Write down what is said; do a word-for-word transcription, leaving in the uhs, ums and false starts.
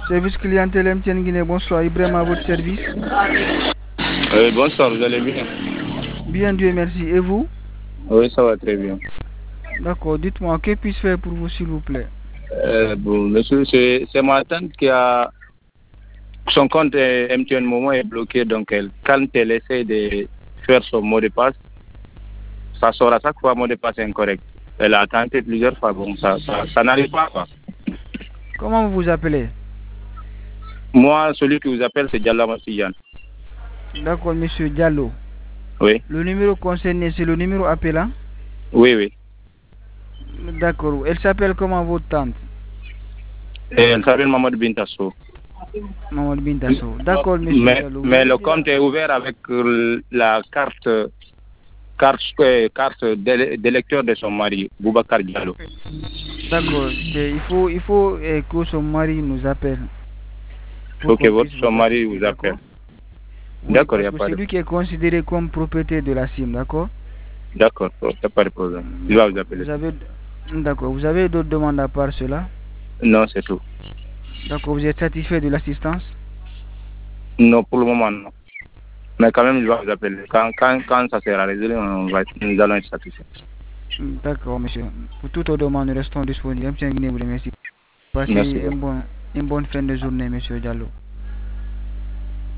Service clientèle M T N Guinée, bonsoir. Ibrahim à votre service. Oui, bonsoir, vous allez bien? Bien, Dieu merci. Et vous? Oui, ça va très bien. D'accord, dites-moi, que puis-je faire pour vous, s'il vous plaît? Euh, bon, monsieur, c'est ma tante qui a... Son compte M T N Momo est bloqué, donc elle, quand elle essaie de faire son mot de passe, ça sort à chaque fois mot de passe incorrect. Elle a tenté plusieurs fois, bon, ça, ça, ça n'arrive pas, quoi. Comment vous vous appelez? Moi, celui qui vous appelle, c'est Diallo Massiyan. D'accord, monsieur Diallo. Oui. Le numéro concerné, c'est le numéro appelant? Oui, oui. D'accord. Elle s'appelle comment votre tante? Et elle s'appelle Mamadou Bintasso. Mamadou Bintasso. D'accord, monsieur mais, Diallo. Mais le compte est ouvert avec la carte, carte, carte d'électeur de son mari, Boubacar Diallo. D'accord. Il faut, il faut eh, que son mari nous appelle. Pour que votre son mari vous appelle. Oui, D'accord, il n'y parce a que pas c'est de lui qui est considéré comme propriétaire de la SIM, d'accord? D'accord, il n'y a pas de problème. Il va vous appeler. Vous avez... D'accord. Vous avez d'autres demandes à part cela? Non, c'est tout. D'accord. Vous êtes satisfait de l'assistance? Non, pour le moment, non. Mais quand même, il va vous appeler. Quand, quand, quand ça sera résolu, on va, nous allons être satisfaits. D'accord, monsieur. Pour toutes vos demandes, nous restons disponibles. M T N Guinée vous remercie. Passez Merci. une bonne, une bonne fin de journée, monsieur Diallo.